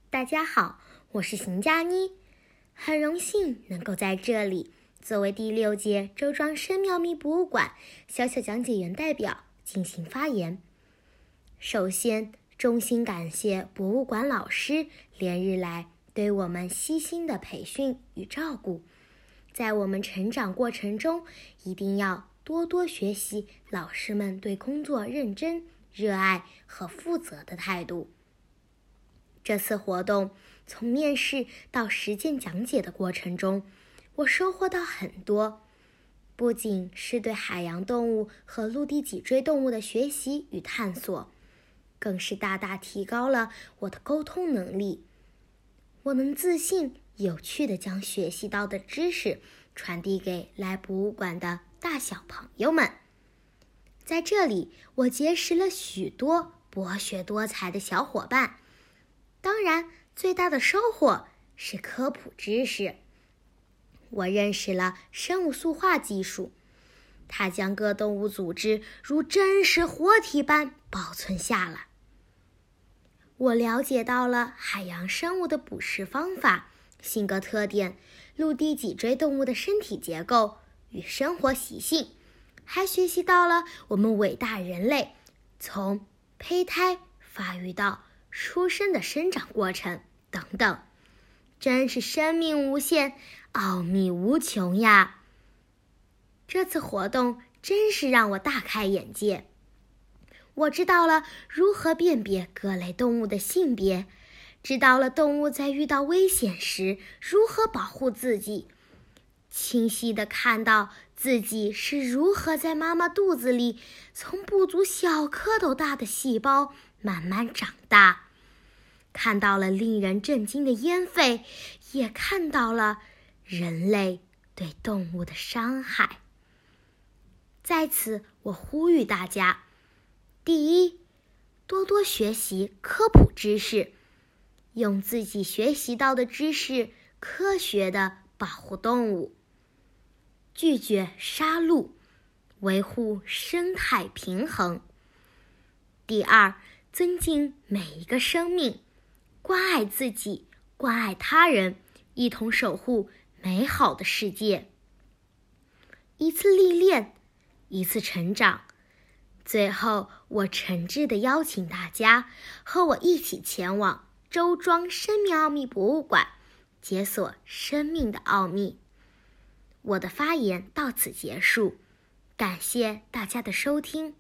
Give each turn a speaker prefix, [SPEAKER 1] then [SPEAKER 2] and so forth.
[SPEAKER 1] 大家好，我是邢佳妮，很荣幸能够在这里作为第6届周庄生妙秘博物馆小小讲解员代表进行发言。首先，衷心感谢博物馆老师连日来对我们悉心的培训与照顾，在我们成长过程中，一定要多多学习老师们对工作认真、热爱和负责的态度。这次活动从面试到实践讲解的过程中，我收获到很多，不仅是对海洋动物和陆地脊椎动物的学习与探索，更是大大提高了我的沟通能力。我能自信、有趣地将学习到的知识传递给来博物馆的大小朋友们。在这里，我结识了许多博学多才的小伙伴。当然，最大的收获是科普知识。我认识了生物塑化技术，它将各动物组织如真实活体般保存下来。我了解到了海洋生物的捕食方法、性格特点、陆地脊椎动物的身体结构与生活习性，还学习到了我们伟大人类从胚胎发育到出生的生长过程等等，真是生命无限，奥秘无穷呀！这次活动真是让我大开眼界，我知道了如何辨别各类动物的性别，知道了动物在遇到危险时如何保护自己，清晰地看到自己是如何在妈妈肚子里从不足小蝌蚪大的细胞慢慢长大，看到了令人震惊的烟肺，也看到了人类对动物的伤害。在此，我呼吁大家：第一，多多学习科普知识，用自己学习到的知识科学地保护动物，拒绝杀戮，维护生态平衡。第二，尊敬每一个生命，关爱自己，关爱他人，一同守护美好的世界。一次历练，一次成长。最后，我诚挚地邀请大家和我一起前往周庄生命奥秘博物馆，解锁生命的奥秘。我的发言到此结束，感谢大家的收听。